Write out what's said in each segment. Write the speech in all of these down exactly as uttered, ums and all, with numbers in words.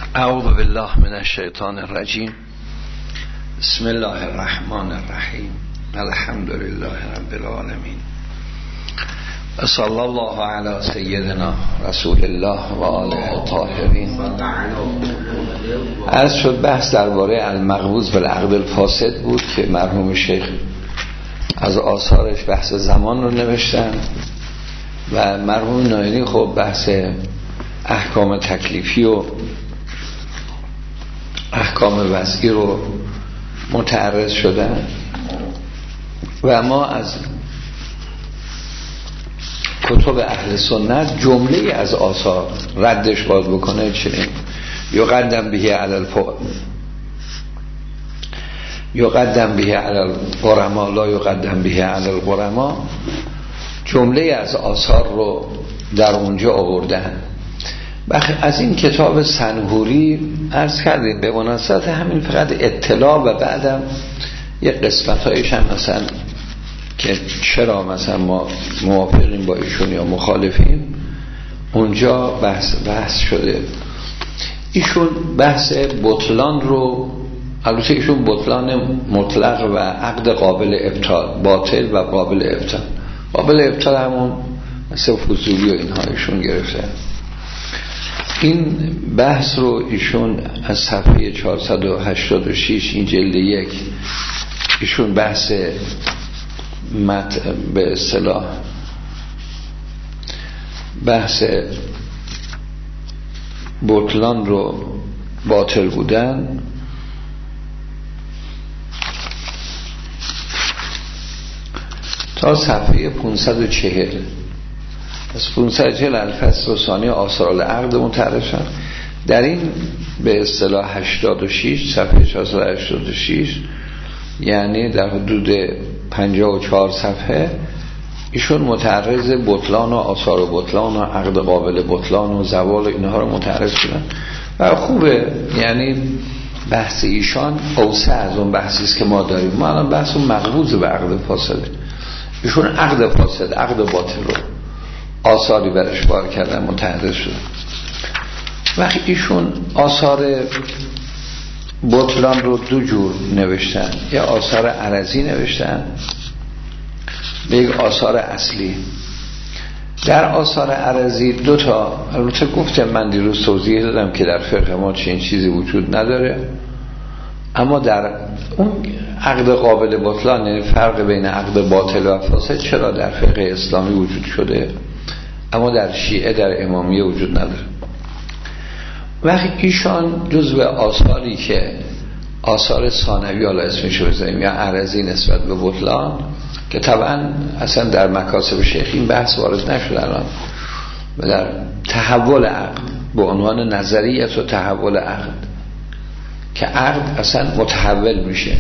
اعوذ بالله من الشیطان الرجیم. بسم الله الرحمن الرحیم. الحمد لله رب العالمین. صلی الله علی سیدنا رسول الله و آله الطاهرین. عرض شد بحث درباره المغبوط بالعقد الفاسد بود که مرحوم شیخ از آثارش بحث زمان رو نوشتن و مرحوم ناینی خب بحث احکام تکلیفی و احکام وضعی رو متعرض شدن و ما از کتب اهل سنت جمله از آثار ردش باید بکنه. چنین یقدم به علی الفقهاء یقدم به علی القرما لا یقدم به علی القرما، جمله از آثار رو در اونجا آوردن. بخی از این کتاب سنهوری عرض کردیم به مناسبت همین فقط اطلاع و بعدم یه قسمت هایش هم مثلا که چرا مثلا ما موافقیم با ایشون یا مخالفیم اونجا بحث, بحث شده. ایشون بحث بطلان رو، البته ایشون بطلان مطلق و عقد قابل ابطال، باطل و قابل ابطال. قابل ابطال همون مثل فضولی و اینها ایشون گرفته. این بحث رو ایشون از صفحه چهارصد و هشتاد و شش این جلد یک ایشون بحث مت به اصطلاح بحث بطلان رو باطل بودن تا صفحه پانصد و چهل از پانصد و چهل الفصل و ثانی آثار العقد متعرض شد. در این به اصطلاح هشتاد و شش صفحه چهارصد و هشتاد و شش یعنی در حدود پنجاه و چهار صفحه ایشون متعرض بطلان و آثار بطلان و عقد قابل بطلان و زوال و اینها رو متعرض شدن و خوبه. یعنی بحث ایشان اوسع از اون بحثی است که ما داریم. ما الان بحث مغبوط به عقد فاسده، ایشون عقد فاسد عقد باطل رو آثاری برش بار کردن متعرض شد. وقتی ایشون آثار بطلان رو دو جور نوشتن، یا آثار عرضی نوشتن به یک آثار اصلی. در آثار عرضی دو تا، البته گفتم من دیروز توضیح دادم که در فقه ما چنین چیزی وجود نداره، اما در اون عقد قابل بطلان یعنی فرق بین عقد باطل و فاسد چرا در فقه اسلامی وجود شده اما در شیعه در امامیه وجود نداره. وقتی ایشان جزو آثاری که آثار ثانوی حالا اسمشو بزنیم یا عرضی نسبت به بطلان که طبعا اصلا در مکاسب شیخ این بحث وارد نشده الان و در تحول عقد به عنوان نظریت و تحول عقد که عقد اصلا متحول میشه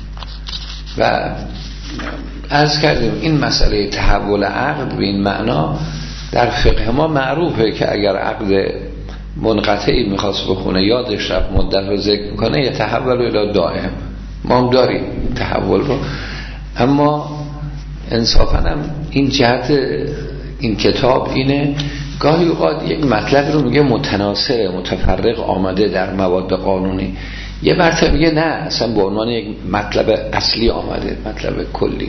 و عرض کردیم این مسئله تحول عقد به این معنا در فقه ما معروفه که اگر عقد منقطعی میخواست بخونه یادش رفت مدت رو ذکر میکنه یا تحول الی دائم. ما هم داریم تحول رو، اما انصافا هم این جهت این کتاب اینه گاهی اوقات یک مطلب رو میگه متناثر متفرق آمده در مواد قانونی، یه مرتبه میگه نه اصلا به عنوان یک مطلب اصلی آمده، مطلب کلی.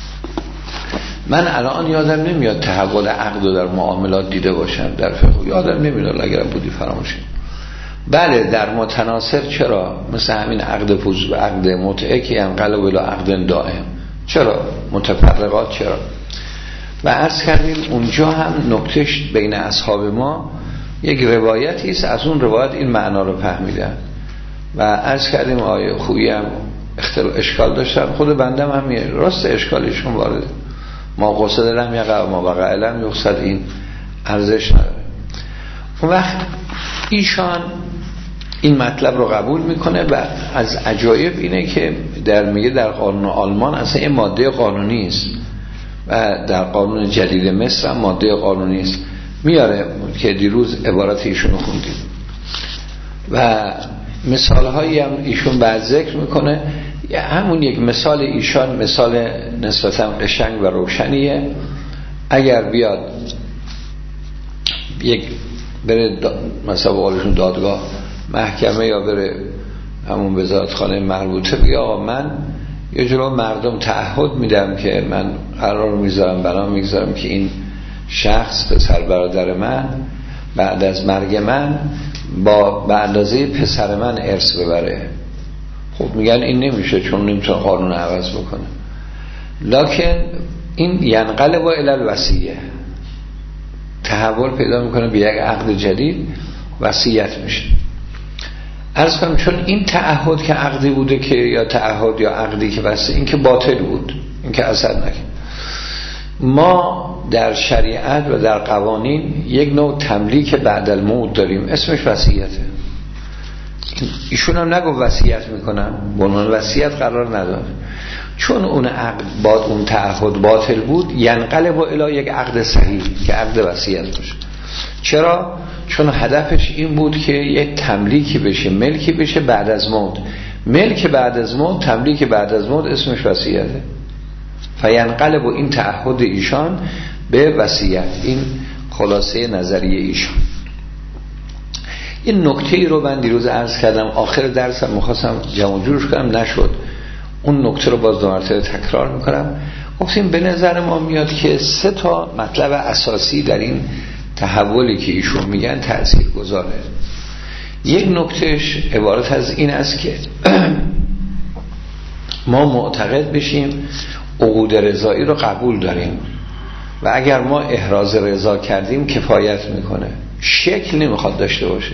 من الان یادم نمیاد تحول عقد در معاملات دیده باشم در فقه، یادم نمیاد اگر بودی فراموش. بله در متناثر چرا مثل همین عقد فوز و عقد متعه که انقلب الی عقد دائم، چرا متفرقات چرا. و عرض کردیم اونجا هم نکتهش بین اصحاب ما یک روایتی است، از اون روایت این معنا رو فهمیدن و عرض کردیم آیه خویی هم اشکال داشتن، خود بندم هم راست اشکالیشون وارده. ما قصد لم یقع ما وقع لم یقصد این ارزش نداره. اون وقت ایشان این مطلب رو قبول میکنه و از عجایب اینه که در میگه در قانون آلمان اصلا این ماده قانونی است و در قانون جدید مصر هم ماده قانونی است. میاره که دیروز عبارت ایشون رو خوندیم و مثال هایی هم ایشون بعد ذکر میکنه. همون یک مثال ایشان مثال نسبتا قشنگ و روشنیه. اگر بیاد یک بره مثلا بقولشون دادگاه محکمه یا بره همون وزارتخانه مربوطه بگه آقا من یه جلو مردم تعهد میدم که من قرار میذارم برام میذارم که این شخص پسر برادر من بعد از مرگ من با به اندازه پسر من ارث ببره. خب میگن این نمیشه چون نمیتونه قانون عوض بکنه. لکن این ینقلب الی الوصیه، تحول پیدا میکنه به یک عقد جدید، وصیت میشه. عرض کنم چون این تعهد که عقدی بوده که یا تعهد یا عقدی که وصیه، این که باطل بود، این که اثر نکرد. ما در شریعت و در قوانین یک نوع تملیک بعد الموت داریم، اسمش وصیته. ایشون هم نگو وصیت میکنم، به عنوان وصیت قرار نداره، چون اون عقد با اون تعهد باطل بود، ینقلب الی یک عقد صحیح که عقد وصیت باشه. چرا؟ چون هدفش این بود که یک تملیکی بشه، ملکی بشه بعد از موت. ملک بعد از موت، تملیک بعد از موت، اسمش وصیته. فینقلب و این تعهد ایشان به وصیت. این خلاصه نظریه ایشان. این نکته ای رو من دیروز عرض کردم، آخر درسم میخواستم جمع جورش کنم، نشد. اون نکته رو باز دو مرتبه تکرار میکنم. گفتیم به نظر ما میاد که سه تا مطلب اساسی در این تحولی که ایشون میگن تأثیر گذاره. یک نکتهش عبارت از این است که ما معتقد بشیم عقود رضایی رو قبول داریم و اگر ما احراز رضا کردیم کفایت میکنه، شکل نمیخواد داشته باشه.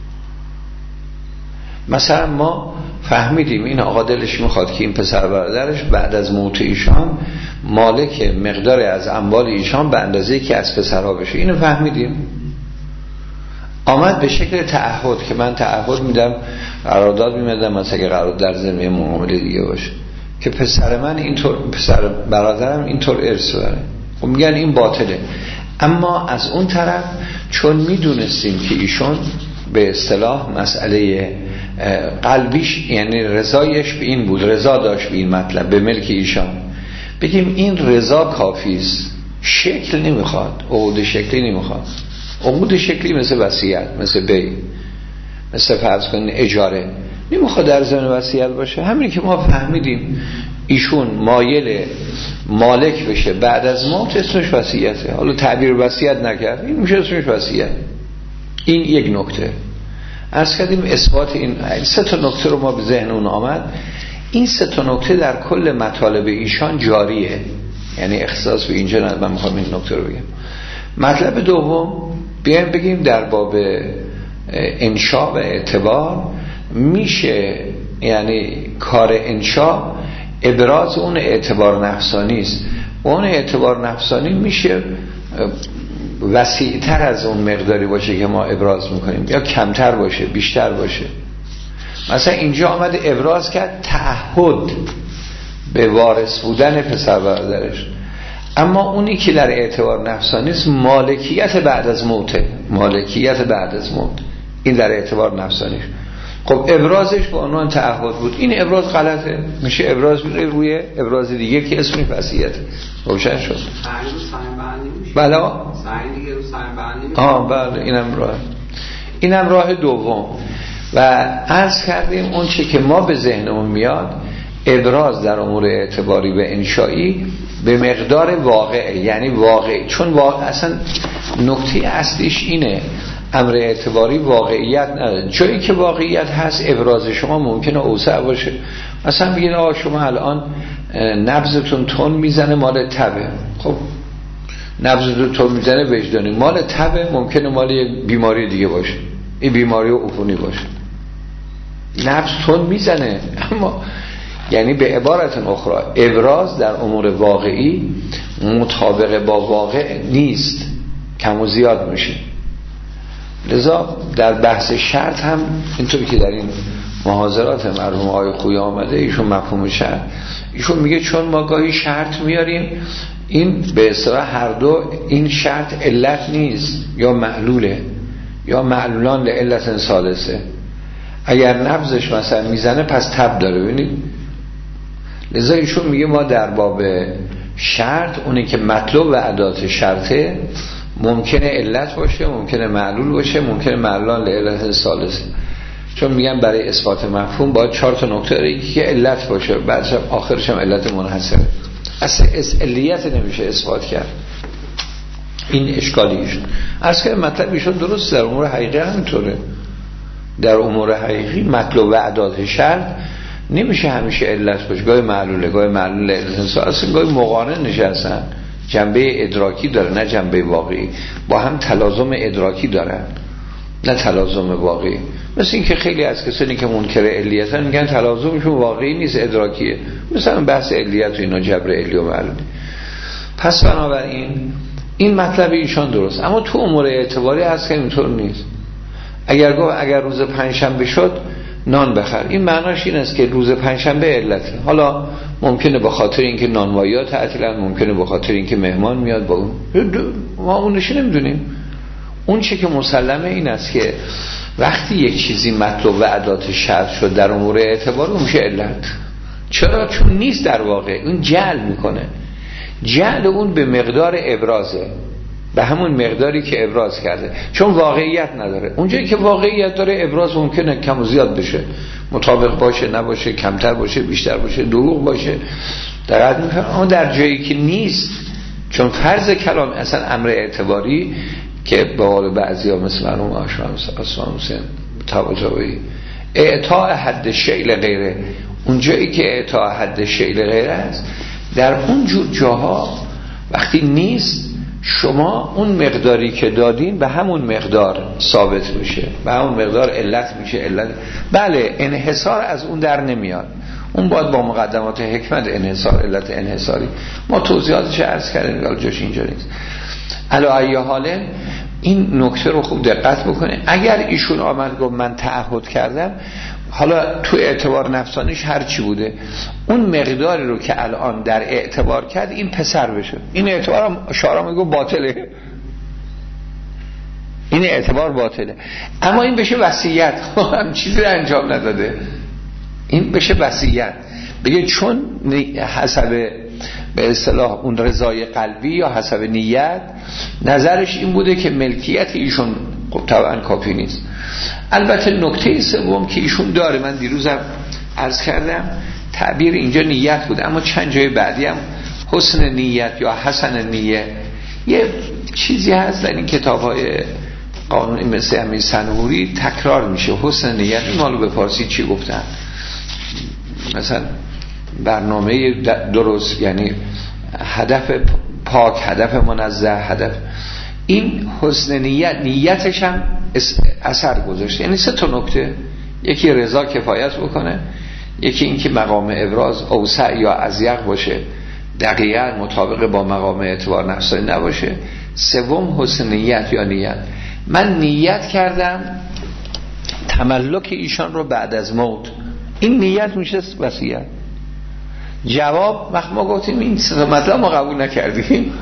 مثلا ما فهمیدیم این آقا دلش میخواد که این پسر برادرش بعد از موت ایشان مالک مقدار از اموال ایشان به اندازه‌ای که از پسرها بشه، اینو فهمیدیم. آمد به شکل تعهد که من تعهد میدم، قرارداد میدم، مثلا که قرارداد در ضمن معامله دیگه باشه که پسر من اینطور، پسر برادرم اینطور ارث بره. خب میگن این باطله. اما از اون طرف چون میدونستیم که ایشون به اصطلاح مسئله قلبیش یعنی رضایش به این بود، رضا داشت به این مطلب، به ملک ایشان، بگیم این رضا کافی است، شکل نمیخواد، عقود شکلی نمیخواد. عقود شکلی مثل وصیت، مثل بی، مثل فرض کنین اجاره، نمیخواد در ضمن وصیت باشه. همین که ما فهمیدیم ایشون مایل مالک بشه بعد از موت، اسمش وصیته. حالا تعبیر وصیت نکرد، این میشه اسمش وصیت. این یک نکته. عرض کردیم اثبات این سه تا نکته رو ما به ذهن اون آمد. این سه تا نکته در کل مطالب ایشان جاریه، یعنی اختصاص به اینجا ندارم، من میخوام این نکته رو بگم. مطلب دوم بیایم بگیم در باب انشاء و اعتبار میشه، یعنی کار انشاء ابراز اون اعتبار نفسانی است. اون اعتبار نفسانی میشه وسیع‌تر از اون مقداری باشه که ما ابراز میکنیم، یا کمتر باشه، بیشتر باشه. مثلا اینجا آمده ابراز کرد تعهد به وارث بودن پسر برادرش، اما اونی که در اعتبار نفسانی است مالکیت بعد از موته، مالکیت بعد از موت، این در اعتبار نفسانیش. خب ابرازش به عنوان تعهد بود، این ابراز غلطه، میشه ابراز روی ابراز دیگه که اسمش وصیت. روشن شد؟ بله آه بله، اینم راه اینم راه دوم. و عرض کردیم اون چه که ما به ذهنمون میاد ابراز در امور اعتباری و انشایی به مقدار واقعه، یعنی واقعی، چون واقع اصلا نکته اصلیش اینه، امر اعتباری واقعیت نداره. جایی که واقعیت هست ابراز شما ممکنه اوسع باشه. مثلا بگید آقا شما الان نبضتون تون میزنه مال تبه، خب نبضتون تون میزنه وجدانی، مال تبه ممکنه مال یک بیماری دیگه باشه، این بیماری عفونی باشه. نبض تون میزنه، اما یعنی به عبارت اخرى ابراز در امور واقعی مطابق با واقع نیست، کم و زیاد میشه. لذا در بحث شرط هم اینطوری که در این محاضرات مرحوم آقای خویی آمده، ایشون مفهوم شرط، ایشون میگه چون ما گاهی شرط میاریم، این به اصطلاح هر دو، این شرط علت نیست، یا معلوله، یا معلولان لعلت ثالثه. اگر نبضش مثلا میزنه پس تب داره، ببینید. لذا ایشون میگه ما در باب شرط، اونی که مطلوب و ادات شرطه، ممکنه علت باشه، ممکنه معلول باشه، ممکنه معلولان لعلت ثالثه. چون میگن برای اثبات مفهوم باید چهار تا نکته داره که علت باشه، بعدش آخرش هم علت منحصره. اصلا علیت نمیشه اثبات کرد. این اشکالیشون از که مطلب ایشون درست در امور حقیقی همینطوره. در امور حقیقی مطلوب و اعداد شرط نمیشه همیشه علت باشه، گاهی معلوله گاهی معلوله اصلا اصلا گاهی مقارن نشستن، جنبه ادراکی داره نه جنبه واقعی، با هم تلازم ادراکی دارن نه تلازم واقعی. مثل این که خیلی از کسانی که منکر علیتن میگن تلازمشون واقعی نیست، ادراکیه. مثلا بحث علیت و اینا جبر علی و معلولی. پس بنابراین این مطلب ایشان درست، اما تو امور اعتباری هست که اینطور نیست. اگر گفت اگر روز پنجشنبه شد نان بخر، این معناش این است که روز پنجشنبه علته. حالا ممکنه به خاطر اینکه نانوایی تعطیلن، ممکنه به خاطر اینکه مهمان میاد با اون، ما اونش نمیدونیم. اون چه که مسلمه این است که وقتی یک چیزی مطلوب و ادات شرط شد در امور اعتبار اون میشه علت. چرا؟ چون نیست در واقع، اون جعل میکنه. جعل اون به مقدار ابرازه، به همون مقداری که ابراز کرده، چون واقعیت نداره. اونجایی که واقعیت داره ابراز ممکنه کم و زیاد بشه، مطابق باشه نباشه، کمتر باشه بیشتر باشه، دروغ باشه، دقت میکنه. اما در جایی که نیست، چون فرض کلام اصلا امر اعتباری که به قول بعضیا مثل مرحوم آشنا اسلام حسین طباطبایی اعطاء حد شیء غیره، اونجایی که اعطاء حد شیء غیره است، در اون جور جاها وقتی نیست شما اون مقداری که دادین به همون مقدار ثابت میشه، به همون مقدار علت میشه. علت بله انحصار از اون در نمیاد، اون باید با مقدمات حکمت انحصار، علت انحصاری ما توضیحاتش عرض کردیم، حالا جاش اینجا نیست. علی ای حال این نکته رو خوب دقت بکنه. اگر ایشون آمد گفت من تعهد کردم، حالا تو اعتبار نفسانیش هر چی بوده، اون مقداری رو که الان در اعتبار کرد این پسر بشه، این اعتبار هم شعرها میگه باطله، این اعتبار باطله. اما این بشه وصیت، هم چیزی رو انجام نداده، این بشه وصیت، بگه چون حسب به اصطلاح اون رضای قلبی یا حسب نیت نظرش این بوده که ملکیت ایشون خب طبعا کافی نیست. البته نکته سوم که ایشون داره، من دیروزم عرض کردم تعبیر اینجا نیت بود، اما چند جای بعدی هم حسن نیت یا حسن نیت یه چیزی هست در این کتاب‌های قانون مثل همین سنوری تکرار میشه. حسن نیت این مالو به فارسی چی گفتن؟ مثلا برنامه درست، یعنی هدف پاک، هدف منزه، هدف این حسن نیت، نیتش هم اثر گذاشته. یعنی سه تا نکته، یکی رضا کفایت بکنه، یکی این که مقام ابراز اوسع یا اضیق باشه، دقیقاً مطابق با مقام اعتبار نفسانی نباشه، سوم حسن نیت یا نیت. من نیت کردم تملک ایشان رو بعد از موت، این نیت میشه وصیت. جواب وقت ما گفتیم این سه مطلب ما قبول نکردیم.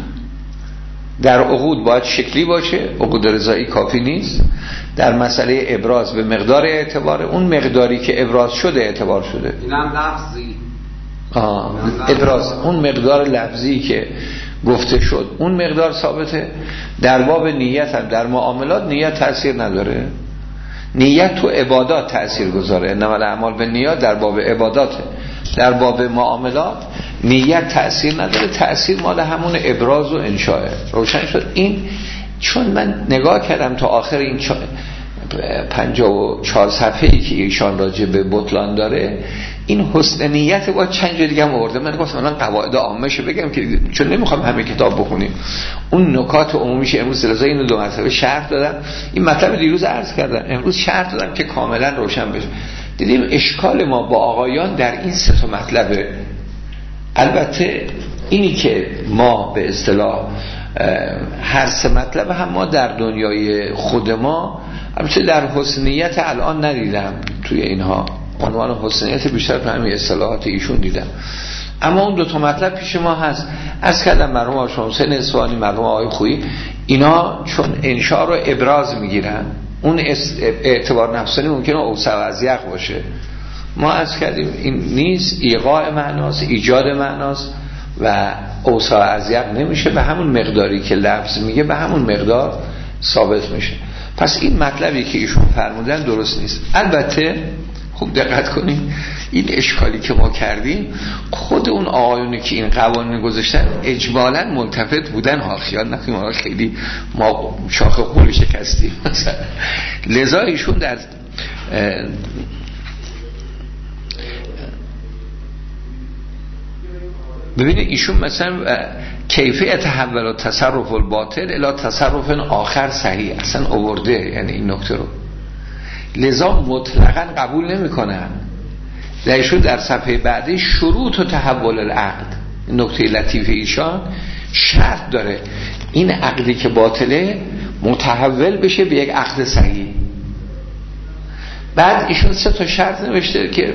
در عقود باید شکلی باشه، عقود رضایی کافی نیست. در مسئله ابراز به مقدار اعتبار، اون مقداری که ابراز شده اعتبار شده، اینم لفظی آه. ابراز اون مقدار لفظی که گفته شد اون مقدار ثابته. در باب نیت هم در معاملات نیت تأثیر نداره، نیت تو عبادات تأثیر گذاره، انما الاعمال بالنیات در باب عباداته. در باب معاملات نیت تأثیر نداره، تأثیر مال همون ابراز و انشاء. روشن شد این؟ چون من نگاه کردم تا آخر این پنجاه و چهار صفحه‌ای که ایشان راجع به بطلان داره، این حسن نیت با چند جا دیگه هم آورده. من گفتم من قواعد عامه‌شو بگم که چون نمیخوام همه کتاب بخونیم، اون نکات عمومیش امروز رضا اینو دو مرتبه شرح دادم. این مطلب دیروز عرض کردم، امروز شرح دادم که کاملا روشن بشه. دیدیم اشکال ما با آقایان در این سه تا مطلبه. البته اینی که ما به اصطلاح هر سه مطلب هم ما در دنیای خود ما، البته در حسنیت الان ندیدم توی اینها، عنوان حسنیت بیشتر تو همین اصطلاحات ایشون دیدم، اما اون دو تا مطلب پیش ما هست. از کردم مرحوم آقا حسین اصفهانی، مرحوم آقای خویی، اینا چون انشاء رو ابراز میگیرن، اون اعتبار نفسانی ممکنه اوسع و اضیق باشه. ما از کردیم این نیست، ایقاع معناست، ایجاد معناست و اوسع و اضیق نمیشه، به همون مقداری که لفظ میگه به همون مقدار ثابت میشه. پس این مطلبی که ایشون فرمودن درست نیست. البته خوب دقت کنید، این اشکالی که ما کردیم خود اون آقایونی که این قوانین گذاشتن اجمالاً ملتفت بودن ها، خیال نکنیم ما خیلی ما شاخ قول شکستیم مثلا. لذا ایشون در ببینید ایشون مثلا کیفیه تحول و تصرف الباطل الی تصرف آخر صحیح اصلا آورده، یعنی این نکته رو لذا مطلقاً قبول نمی کنن. ایشون در صفحه بعدی شروط و تحول العقد، نکته لطیف ایشان شرط داره این عقدی که باطله متحول بشه به یک عقد صحیح. بعد ایشون سه تا شرط نوشته که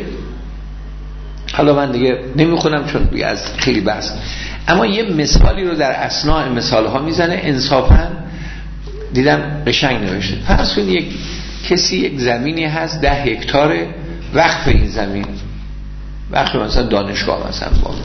حالا من دیگه نمیخونم چون دیگه از خیلی بحث، اما یه مثالی رو در اثناء مثال ها میزنه انصافا دیدم قشنگ نوشته. فرض کنید یک کسی یک زمینی هست ده هکتار وقف این زمین، وقف مثلا دانشگاه مثلا باز،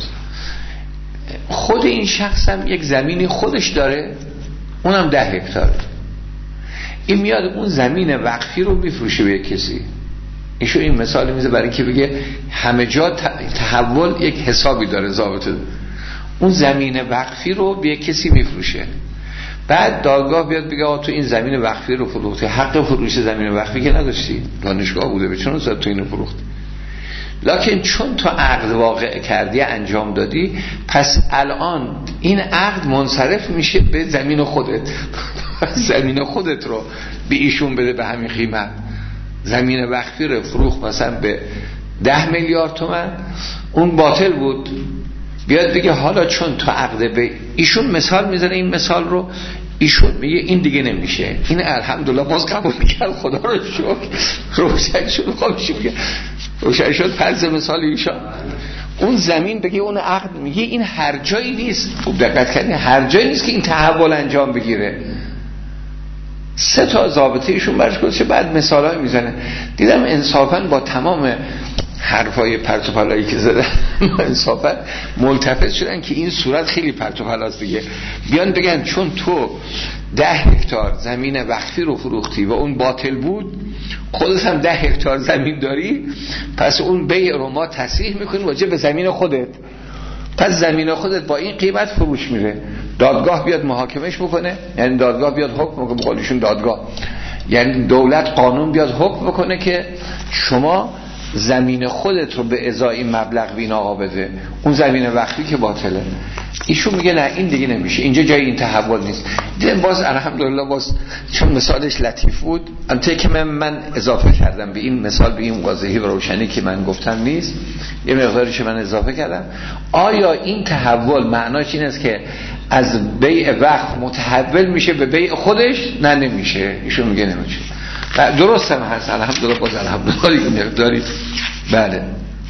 خود این شخص هم یک زمینی خودش داره اونم ده هکتاره، این میاد اون زمین وقفی رو میفروشه به کسی. ایشون این مثال میزه برای اینکه بگه همه جا تحول یک حسابی داره ضابطه. اون زمین وقفی رو به کسی میفروشه، بعد دادگاه بیاد بگه آقا تو این زمین وقفی رو فروختی، حق فروش زمین وقفی که نداشتی، دانشگاه بوده به چون زد تو اینو فروختی، لکن چون تو عقد واقع کردی انجام دادی پس الان این عقد منصرف میشه به زمین خودت زمین خودت رو به ایشون بده به همین قیمت. زمین وقفی رو فروخت مثلا به ده میلیارد تومان، اون باطل بود، بیاد بگه حالا چون تو عقد به ایشون مثال میزنه، این مثال رو ایشون میگه این دیگه نمیشه، این الحمدلله باز قبول کرد، خدا رو شکر روشن شد. خودش میگه روشن شد فرض مثال ایشان. اون زمین بگه اون عقد میگه این هر جایی نیست، خوب دقت کنید، هر جایی نیست که این تحول انجام بگیره. سه تا ضابطه ایشون برش گذاشته، بعد مثالای میزنه. دیدم انصافا با تمام حرفای پرت و پلایی که زدن انصافا ملتفت شدن که این صورت خیلی پرت و پلاست دیگه. بیان بگن چون تو ده هکتار زمین وقفی رو فروختی و اون باطل بود، خودت هم ده هکتار زمین داری، پس اون بیع رو ما تصحیح میکنیم واجب به زمین خودت، پس زمین خودت با این قیمت فروش میره. دادگاه بیاد محاکمش بکنه، یعنی دادگاه بیاد حکم بکنه، بقولشون دادگاه یعنی دولت قانون بیاد حکم بکنه که شما زمین خودت رو به ازای این مبلغ به این آقا بده، اون زمین وقفی که باطله. ایشون میگه نه این دیگه نمیشه، اینجا جای این تحول نیست. دیدم باز الحمدلله باز چون مثالش لطیف بود، البته که من, من اضافه کردم به این مثال، به این واضحی و روشنی که من گفتم نیست، یه مقداریش من اضافه کردم. آیا این تحول معناش این است که از بیع وقف متحول میشه به بیع خودش؟ نه نمیشه. ایشون میگه نمیشه. درست هم هست الحمدلله، باز الحمدلله این مقداری. بله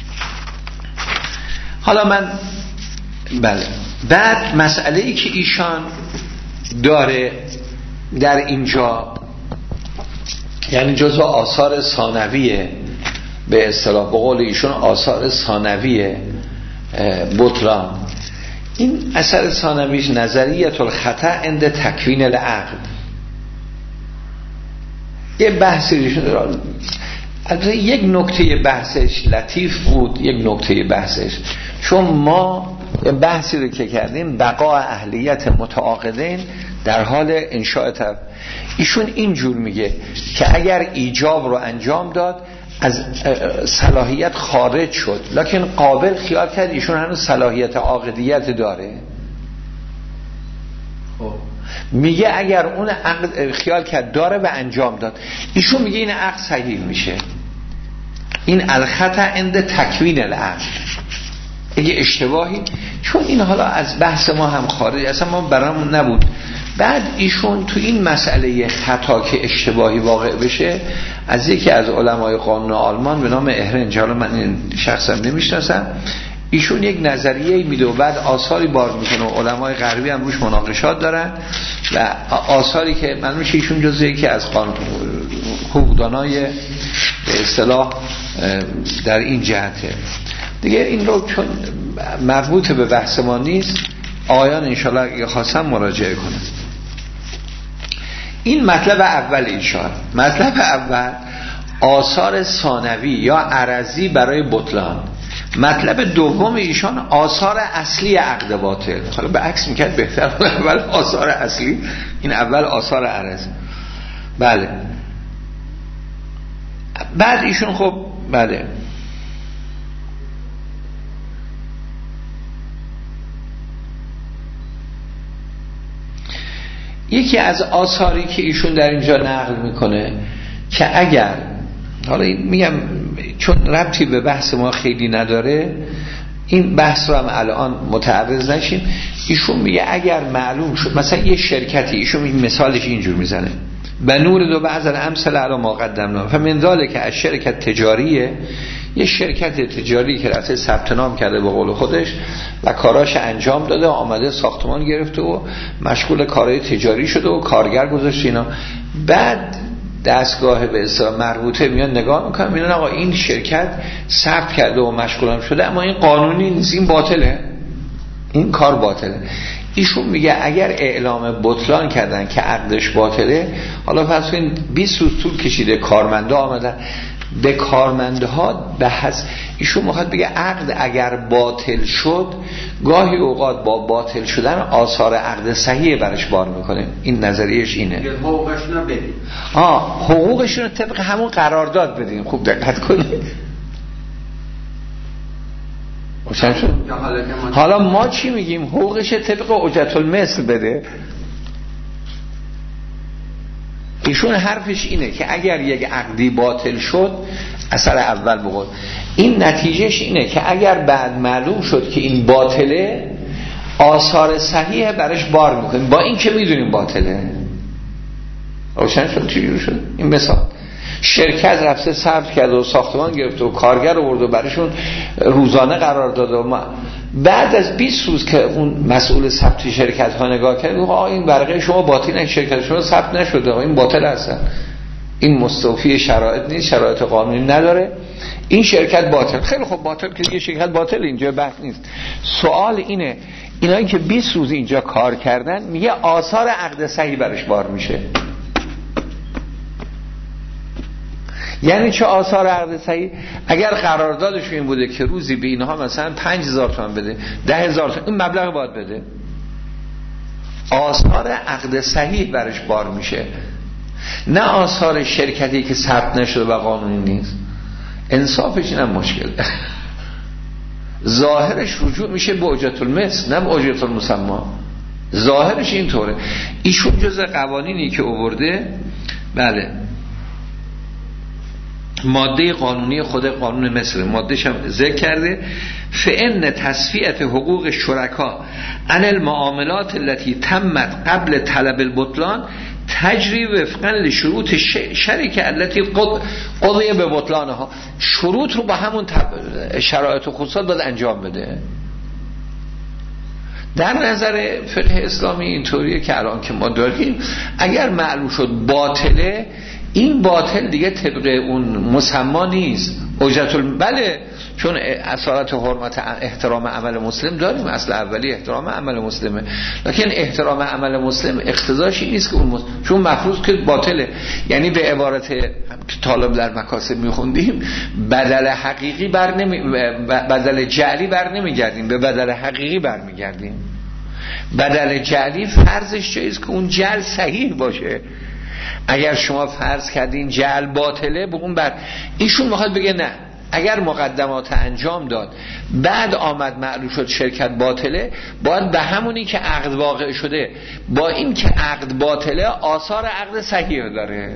حالا من بله بعد مسئله ای که ایشان داره در اینجا، یعنی جزو آثار ثانویه به اصطلاح، به قول ایشون آثار ثانویه بطلان، این اثر ثانویش نظریه الخطأ عند تکوین العقد. یه بحثی ایشون داره، البته یک نکته بحثش لطیف بود، یک نکته بحثش، چون ما بحثی رو که کردیم بقا اهلیت متعاقدین در حال انشاء طرف، ایشون اینجور میگه که اگر ایجاب رو انجام داد از صلاحیت خارج شد، لکن قابل خیال کرد ایشون هنوز صلاحیت عاقدیت داره. میگه اگر اون عقد خیال کرد داره و انجام داد، ایشون میگه این عقد صحیح میشه. این الخطأ عند تکوین العقد، اگه اشتباهی، چون این حالا از بحث ما هم خارج، اصلا ما برامون نبود. بعد ایشون تو این مسئله خطا که اشتباهی واقع بشه از یکی از علمای قانون آلمان به نام اهرنج، حالا من این شخصا نمیشناسم، ایشون یک نظریه میده و بعد آثاری بار میکنه و علمای غربی هم روش مناقشات دارن و آثاری که من میشه ایشون جزو یکی از قانون حقوقدانای به اصطلاح در این جهته دیگه. این رو چون مربوط به بحث ما نیست، آیان انشالله اگه خواستم مراجعه کنم. این مطلب اول ایشان. مطلب اول آثار ثانوی یا عرضی برای بطلان. مطلب دوم ایشان آثار اصلی عقد باطل. حالا به عکس میکرد بهتر، اول آثار اصلی، این اول آثار عرضی. بله. بعد ایشون خب بله یکی از آثاری که ایشون در اینجا نقل میکنه که اگر، حالا میگم چون ربطی به بحث ما خیلی نداره این بحث رو هم الان متعرض نشیم، ایشون میگه اگر معلوم شد مثلا یه شرکتی، ایشون این مثالش اینجور میزنه به نور دو بعض الامثله علی ما قدمنا فمن ذلک از شرکت تجاریه، یه شرکت تجاری که رفته ثبت نام کرده به قول خودش و کاراش انجام داده، آمده ساختمان گرفته و مشغول کارهای تجاری شده و کارگر گذاشته اینا، بعد دستگاه به اصطلاح مربوطه میان نگاه میکنن میگن آقا این شرکت ثبت کرده و مشغولم شده اما این قانونی نیست، این باطله، این کار باطله. ایشون میگه اگر اعلام بطلان کردن که عقدش باطله، حالا فرض کنید بیست روز طول کشیده کارمنده آمدن به کارمندها به حس ایشون میخواد بگه عقد اگر باطل شد گاهی اوقات با باطل شدن آثار عقد صحیح برش بار میکنه. این نظریش اینه. حقوقشون رو بدید. آه حقوقشون رو طبق همون قرارداد بدین. خوب دقت کنید. حالا ما چی میگیم؟ حقوقش طبق اجرت المثل بده. ایشون حرفش اینه که اگر یک عقدی باطل شد، اثر اول بقول این نتیجهش اینه که اگر بعد معلوم شد که این باطله، آثار صحیح برش بار میکنیم با این که میدونیم باطله. روشن شد چجوری شد؟ این مثال شرکت رفته ثبت کرده و ساختمان گرفته و کارگر آورده و براشون روزانه قرار داده و ما بعد از بیست روز که اون مسئول ثبت شرکت ها نگاه کرد گفت آقا این ورقه شما باطل نه، شرکت شما ثبت نشده، این باطل هستن، این مستوفی شرایط نیست، شرایط قانونی نداره، این شرکت باطل. خیلی خب باطل که دیگه شرکت باطل، اینجا بحث نیست. سوال اینه اینایی که بیست روز اینجا کار کردن میگه آثار عقد صحیح برش بار میشه. یعنی چه آثار عقد صحیح؟ اگر قراردادش این بوده که روزی به اینها مثلا پنج هزار تومان بده، ده هزار تومان، این مبلغ باید بده، آثار عقد صحیح برش بار میشه، نه آثار شرکتی که ثبت نشده و قانونی نیست. انصافش اینم مشکل. ظاهرش رجوع میشه به اجرت المثل نه به اجرت المسمى. ظاهرش اینطوره. ایشون جز قوانینی که آورده، بله، ماده قانونی خود قانون مصر مادهش هم ذکر کرده، فإن تصفیه حقوق شرکا عن المعاملات التي تمت قبل طلب البطلان تجری وفقا لشروط شریکه التي قضی به بطلانها. شروط رو با همون شرایط و خصوصات باید انجام بده. در نظر فقه اسلامی اینطوریه که الان که ما داریم اگر معلوم شد باطله، این باطل دیگه طبق اون مسما نیست، اجرت ال... بله، چون اصالت حرمت احترام عمل مسلم داریم، اصل اولی احترام عمل مسلمه، لکن احترام عمل مسلم اقتضاش این نیست که اون مسلم... چون مفروض که باطله، یعنی به عبارت که طالب در مکاسب میخوندیم بدل حقیقی بر نمی... بدل جعلی بر نمیگردیم، به بدل حقیقی بر میگردیم. بدل جعلی فرضش چیز که اون جعل صحیح باشه. اگر شما فرض کردین جعل باطله، بگون بر ایشون میخواد بگه نه، اگر مقدمات انجام داد بعد آمد معلوم شد شرکت باطله، باید به همونی که عقد واقع شده با این که عقد باطله آثار عقد صحیح داره.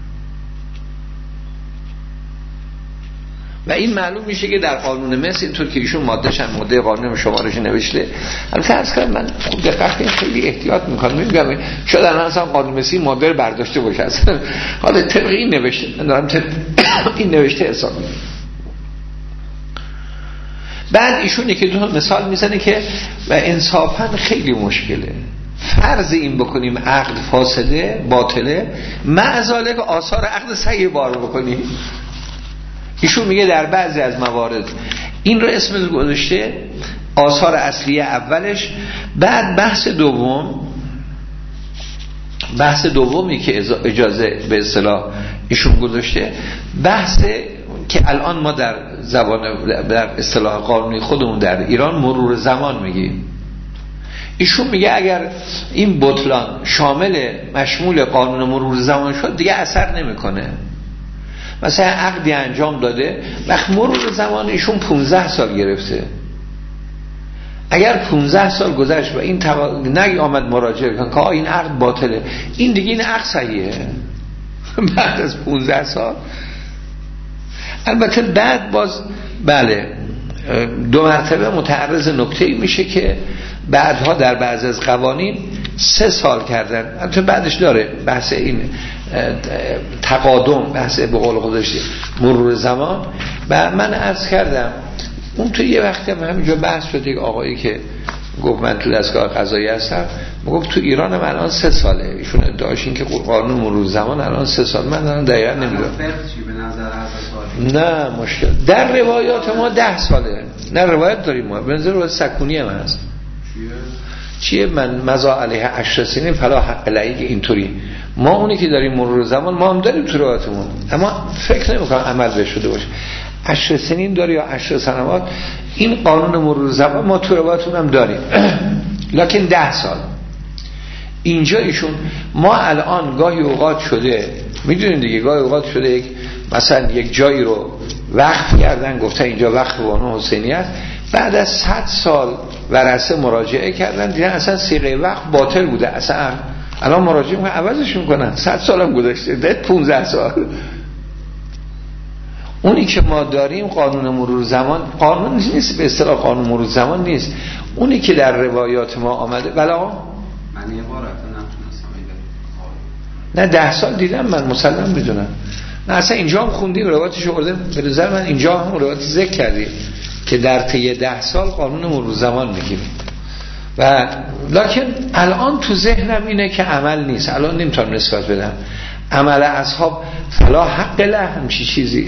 و این معلوم میشه که در قانون مصر اینطور که ایشون مادهش هم ماده قانون شمارش نوشته. البته عرض کنم من خوب دقت کنم، خیلی احتیاط میکنم، میگم شاید الان اصلا قانون مصر ماده رو برداشته باشه اصلا، حالا طبق این نوشته، من دارم طبق این نوشته حساب میکنم. بعد ایشون یکی دو مثال میزنه که و انصافا خیلی مشکله. فرض این بکنیم عقد فاسده باطله، معذالک آثار عقد صحیح بار بکنیم. ایشون میگه در بعضی از موارد این رو اسم گذاشته آثار اصلی اولش. بعد بحث دوم بحث دومی که اجازه به اصطلاح ایشون گذاشته، بحث که الان ما در زبان در اصطلاح قانونی خودمون در ایران مرور زمان میگیم. ایشون میگه اگر این بطلان شامل مشمول قانون مرور زمان شد دیگه اثر نمیکنه. مثلا عقدی انجام داده، وقت مرور زمان ایشون پونزده سال گرفته، اگر پونزده سال گذشت و این توا... نگی آمد مراجعه کن که این عقد باطله، این دیگه این عقد صحیحه بعد از پونزده سال. البته بعد باز بله دو مرتبه متعرض نکته‌ای میشه که بعدها در بعض از قوانین سه سال کردن. البته بعدش داره بحث این تقادم، بحث به قول خودش مرور زمان. و من عرض کردم اون تو یه وقتی هم همینجا بحث شد، یک آقایی که گفت من تو دستگاه قضایی هستم، گفت تو ایران من الان سه ساله، ایشون ادعاش این که قانون مرور زمان الان سه سال، من الان دقیقا نمیدونم. نه مشکل در روایات ما ده ساله، نه روایت داریم ما به نظر روایت سکونی هم هست. چیه من مزا علیه عشر سنین فلا حق لعی، که اینطوری ما اونی که داریم مرور زمان ما هم داریم تو روایتمون، اما فکر نمی کنم عمل به شده باشه. عشر سنین داری یا عشر سنوات، این قانون مرور زمان ما تو روایتمون هم داریم لکن ده سال. اینجا ایشون ما الان گاهی اوقات شده، میدونین دیگه گاهی اوقات شده یک مثلا یک جایی رو وقف کردن، گفتن اینجا وقف بانو حسینی است، بعد از صد سال ورثه مراجعه کردن دیدن اصلا صیغه وقف باطل بوده، اصلا الان مراجعه میکنن عوضش میکنن، صد سال هم گذشته، ده پونزده سال. اونی که ما داریم قانون مرور زمان، قانون نیست به اصطلاح قانون مرور زمان نیست، اونی که در روایات ما آمده. بلا من یه بار نتونستم نه ده سال دیدم من مسلم میدونم، نه اصلا اینجا هم خوندیم روایتش آوردیم، به نظر من اینجا هم روایت ذکر کردیم که در طی ده سال قانون مرور زمان میگیم. و لکن الان تو ذهنم اینه که عمل نیست، الان نمیتونم نسبت بدم عمل اصحاب فلا حق له همچی چیزی،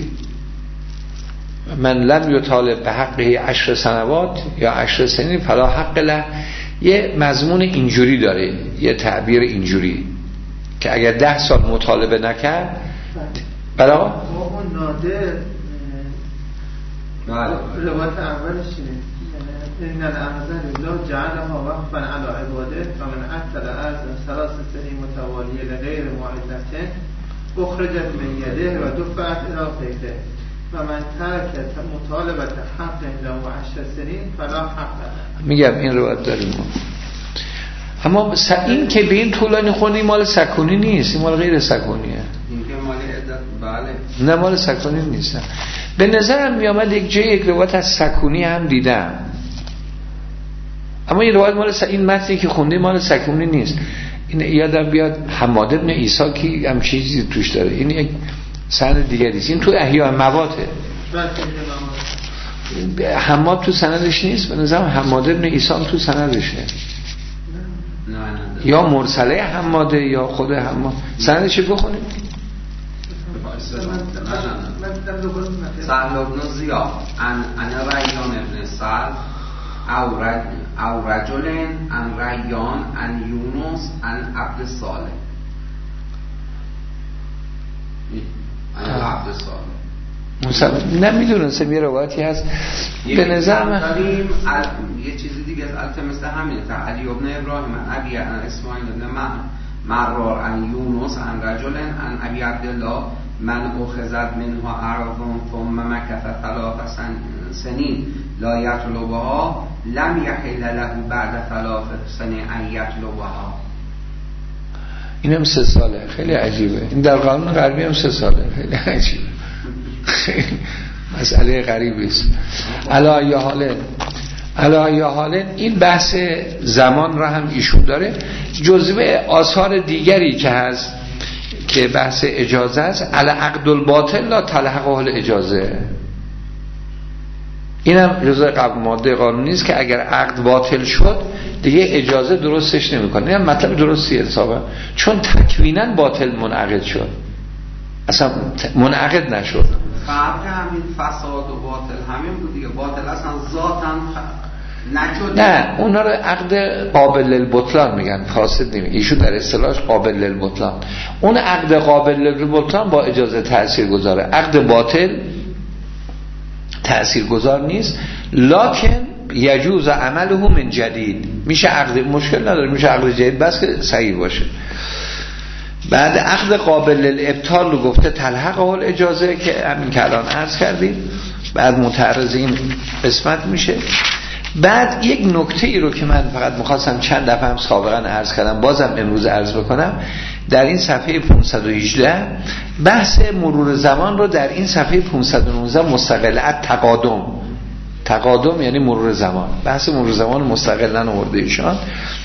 من لم یطالب به حقه عشر سنوات یا عشر سنین فلا حق له، یه مضمون اینجوری داره، یه تعبیر اینجوری که اگر ده سال مطالبه نکرد بلا اون نادر روایت اولش اینه این الامزل لا جعلها وقفا علی عباده و من عطل از ثلاث سنین متوالیه لغیر معدته اخرجت من یده و دفعت الى غیره و من ترک مطالبت حق له و عشر سنین فلا حق له. میگم این روایت داریم ما، اما این که به این طولانی خونی مال سکونی نیست، این مال غیر سکونیه، این که مال عدت بله نه مال سکونی نیست. به نظرم میامد یک جای یک روایت از سکونی هم دیدم، اما این روایت مال س... این متنی که خوندی مال سکونی نیست. این یادم بیاد حماد ابن عیسی که هم چیزی توش داره، این یک سند دیگری است، این تو احیاء مواته. حماد تو سندش نیست، به نظرم حماد ابن عیسی تو سندشه، نه نه یا مرسله حماده یا خود حماد. سندش بخونیم سهل ابن زیاد ان انا ریان ابن سهل او رج او رجل ان ریان ان یونس ان عبد صالح ان عبد صالح. نمیدونم سه یه روایتی هست به نظر من داریم یه چیزی دیگه البته مثل همینه تا علی ابن ابراهیم ان ابی ان اسماعیل ابن مرار ان یونس ان رجل ان ابی عبدالله من اخذت منها عرضون ثم مکث ثلاث سنین لا یطلبها لم یحل له بعد ثلاث سنین ان یطلبها. این هم سه ساله، خیلی عجیبه، این در قانون غربی هم سه ساله، خیلی عجیبه، خیلی مسئله غریبی است. علی یا حاله علی یا حاله این بحث زمان را هم ایشون داره. جزوه آثار دیگری که هست که بحث اجازه است، علی عقد الباطل لا تلحقه الاجازه، این هم جزء قبل ماده قانونی است که اگر عقد باطل شد دیگه اجازه درستش نمیکنه. این هم مطلب درستی حسابه، چون تکویناً باطل منعقد شد، اصلا منعقد نشد. فرق همین فساد و باطل همین بود دیگه، باطل اصلا ذاتاً نه اونا رو عقد قابل للبطلان میگن، فاسد نمی، ایشون در اصطلاحش قابل للبطلان. اون عقد قابل للبطلان با اجازه تأثیر گذاره، عقد باطل تأثیر گذار نیست. لکن یجوز عمله من جدید، میشه عقد، مشکل نداره، میشه عقد جدید بس که صحیح باشه. بعد عقد قابل للابطال رو گفته تلحق اول اجازه که همین که الان عرض کردیم، بعد متعرض این قسمت میشه. بعد یک نکته ای رو که من فقط میخواستم چند دفعه هم سابقا عرض کردم، بازم امروز عرض بکنم، در این صفحه پانصد و هجده بحث مرور زمان رو در این صفحه پانصد و نوزده مستقل از تقادم، تقادم یعنی مرور زمان، بحث مرور زمان مستقلا آورده ایشان.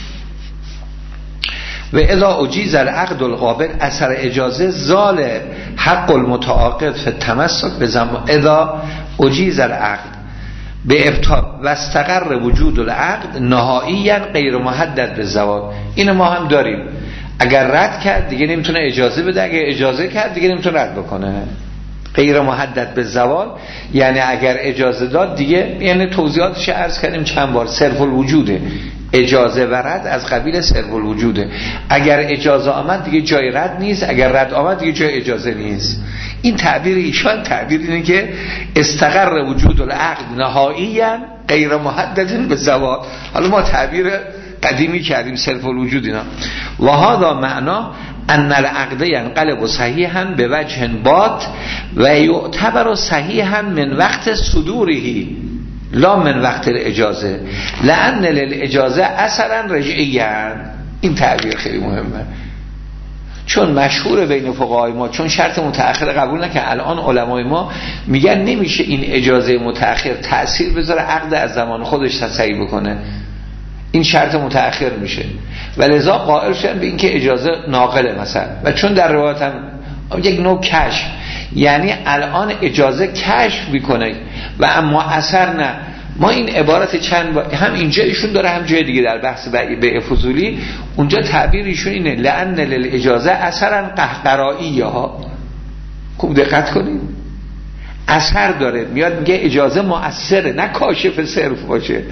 و اذا اجیز العقد القابل اثر اجازه زال حق المتعاقد فی التمسک به زمان. اذا اجیز العقد به ابطال و استقر وجود العقد نهائیاً غیر محدد به زوال. اینو ما هم داریم، اگر رد کرد دیگه نمیتونه اجازه بده، اگر اجازه کرد دیگه نمیتونه رد بکنه. غیر محدد به زوال یعنی اگر اجازه داد دیگه، یعنی توضیحاتش عرض کردیم چند بار، صرف الوجوده، اجازه و رد از قبیل صرف الوجوده. اگر اجازه آمد دیگه جای رد نیست، اگر رد آمد دیگه جای اجازه نیست. این تعبیر ایشان تعبیر اینه که استقر وجود العقد نهائیاً غیر محدد به زوال. حالا ما تعبیر قدیمی کردیم صرف الوجود اینا. و هذا معنا ان العقد ينقلب صحیحا به وجه بات و یعتبر صحیحا من وقت صدوره لا من وقت الاجازه لان للاجازه اثرا رجعیا. این تعبیر خیلی مهمه، چون مشهور بین فقهای ما، چون شرط متأخر قبول نکن. الان علمای ما میگن نمیشه این اجازه متأخر تأثیر بذاره عقد از زمان خودش تصحیح بکنه، این شرط متأخر میشه و لذا قائل شدن به این که اجازه ناقله مثلا. و چون در روایت هم یک نوع کشف، یعنی الان اجازه کشف میکنه و اما اثر نه. ما این عبارت چند با... هم اینجا ایشون داره هم جای دیگه در بحث به فضولی، اونجا تعبیر ایشون اینه لأن للاجازه اثرا قهقرایی ها. خوب دقت کنید، اثر داره، میاد میگه اجازه مؤثره نه کاشف صرف باشه.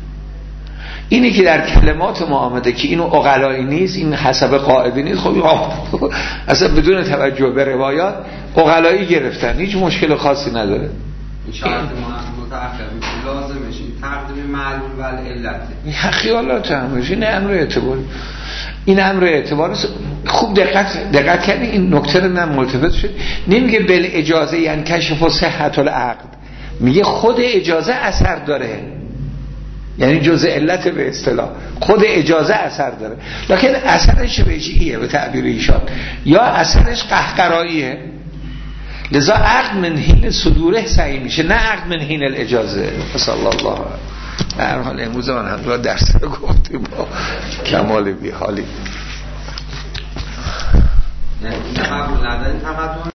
اینی که در کلمات ما آمده که اینو عقلایی نیست، این حسب قاعده نیست، خب اصلا بدون توجه به روایات عقلایی گرفتن، هیچ مشکل خاصی نداره. این شرط متأخر میشه لازمش این تقدیم معلول و علت. این خیالات همش، این امر اعتبار، این امر اعتبار. خوب دقت دقت کردین این نکته رو من ملتفت شد. نمیگه بل اجازه یعنی کشف و صحت العقد، میگه خود اجازه اثر داره، یعنی جزء علت به اصطلاح، خود اجازه اثر داره، لکن اثرش رجعیه به تعبیر ایشان، یا اثرش قهقراییه. لذا عقد من حین صدوره صحیح میشه، نه عقد من حین الاجازه. صلی الله در هر حال امروز من همراه درس رو گفتیم با کمال بی حالی. نه قبول نداریم تقدم